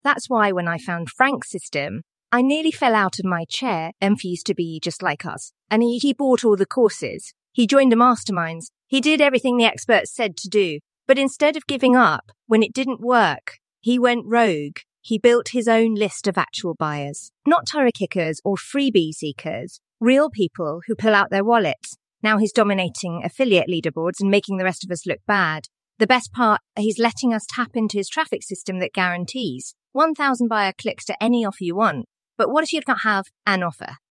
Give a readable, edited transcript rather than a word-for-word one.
That's why when I found Frank's system, I nearly fell out of my chair. Emphy used to be just like us. And he bought all the courses. He joined the masterminds. He did everything the experts said to do. But instead of giving up when it didn't work, he went rogue. He built his own list of actual buyers. Not turret kickers or freebie seekers. Real people who pull out their wallets. Now he's dominating affiliate leaderboards and making the rest of us look bad. The best part, he's letting us tap into his traffic system that guarantees 1,000 buyer clicks to any offer you want. But what if you don't have an offer?